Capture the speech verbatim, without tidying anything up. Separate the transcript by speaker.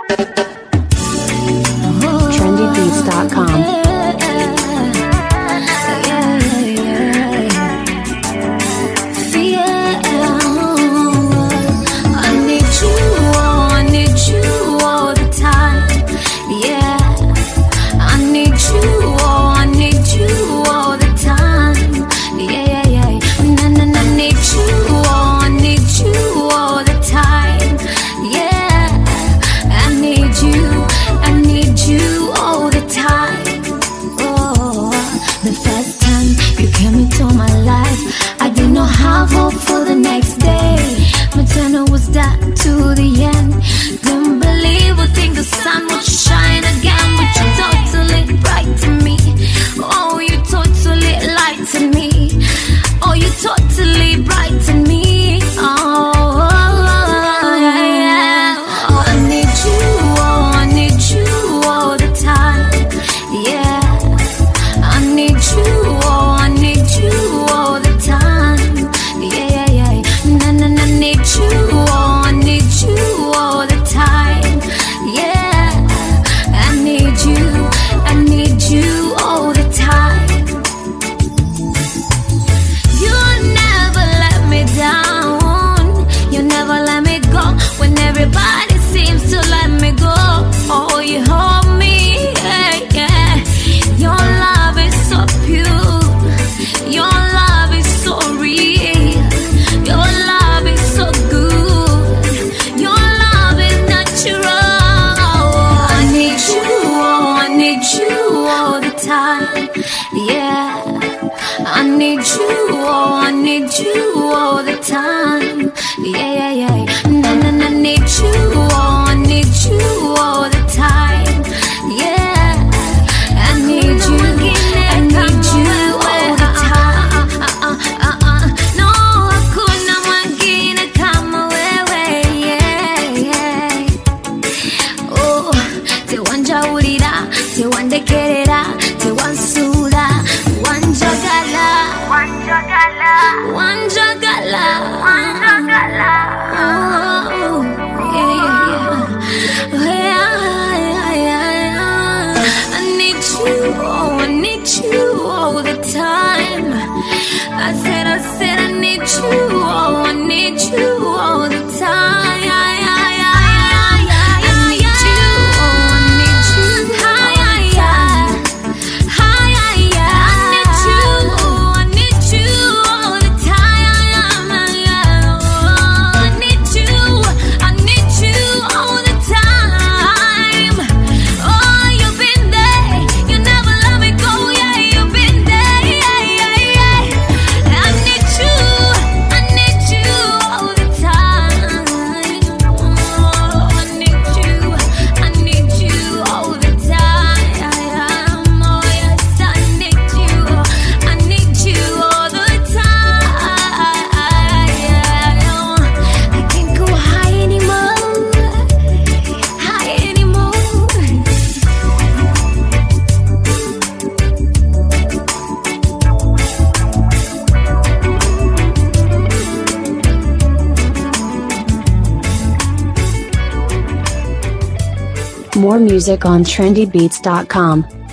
Speaker 1: trendy beats dot com.
Speaker 2: For the next day, Matana was that to the end. Didn't believe would think the sun would shine again, but you totally bright to me. Oh, you totally light to me. Oh, you totally bright to me. Oh, yeah, yeah. Oh, I need you. Oh, I need you all the time. Yeah, I need you. Oh, I need you all the time. Yeah, yeah, yeah. Na na na, need you. Oh, I need you all the time. Yeah, I need you. I need you all the time. You never let me down. You never let me go when everybody seems to let me go. Oh, you hold me. Yeah, yeah. Your love is so pure. Your love is so real. Your love is so good. Your love is natural. I need you, oh, I need you all the time. Yeah, I need you, oh, I need you all the time. Yeah, yeah, yeah. Na na na, need you, oh, I need you all the time. Yeah, I need you, I need you all the time. Uh, uh, uh, uh. No, hakuna mwingine kama wewe. Yeah, yeah. Oh, tewanjawulira, tewandekerera, tewansula, wanjagala, wanjagala, wanjagala, wanjagala. Oh, yeah, yeah, yeah. Yeah, yeah, yeah. I need you, oh, I need you all the time. I said, I said, I need you, oh, I need you all the time. Yeah, yeah, yeah, yeah, yeah. I need you, oh, I need you. Hi, yeah, yeah. Hi, yeah, yeah. I need you, oh, I need you all the time. Yeah, yeah. Oh, I need you, I need you all the time. Oh, you've been there, you never let me go. Yeah, you've been there. Yeah, yeah, yeah. I need you, I need you all the time. Oh, I need you, I need you all the time. Oh, yes, I need you, I need you all the time. I can't go high anymore, high anymore.
Speaker 1: More music on trendy beats dot com.